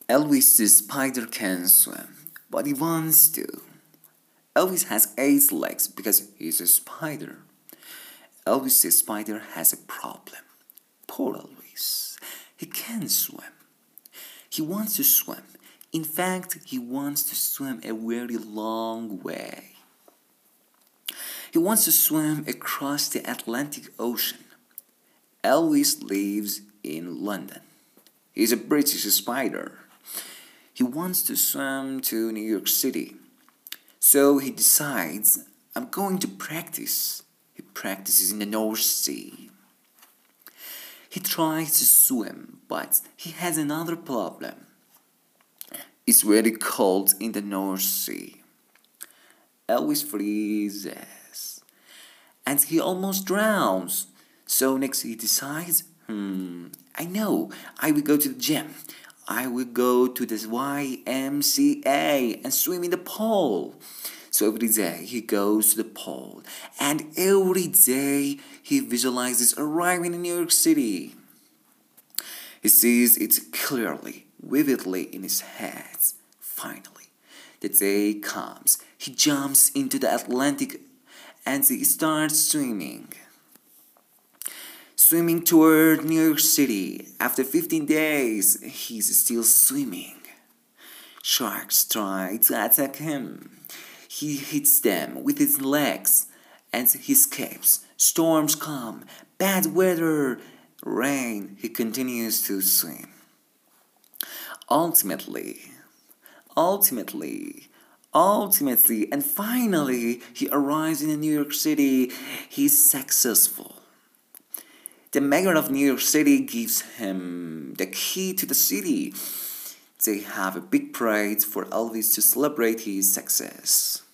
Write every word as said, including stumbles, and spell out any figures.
Elvis the spider can swim, but he wants to. Elvis has eight legs because he's a spider. Elvis the spider has a problem. Poor Elvis. He can't swim. He wants to swim. In fact, he wants to swim a very long way. He wants to swim across the Atlantic Ocean. Elvis lives in London. He's a British spider. He wants to swim to New York City. So he decides, I'm going to practice. He practices in the North Sea. He tries to swim, but he has another problem. It's very cold in the North Sea. Elvis freezes. And he almost drowns. So next he decides, hmm, I know, I will go to the gym. I will go to the Y M C A and swim in the pool. So every day he goes to the pool, and every day he visualizes arriving in New York City. He sees it clearly, vividly in his head. Finally, the day comes. He jumps into the Atlantic and he starts swimming. Swimming toward New York City. After fifteen days, he's still swimming. Sharks try to attack him. He hits them with his legs and he escapes. Storms come, bad weather, rain. He continues to swim. Ultimately, ultimately, ultimately, and finally, he arrives in New York City. He's successful. The mayor of New York City gives him the key to the city. They have a big parade for Elvis to celebrate his success.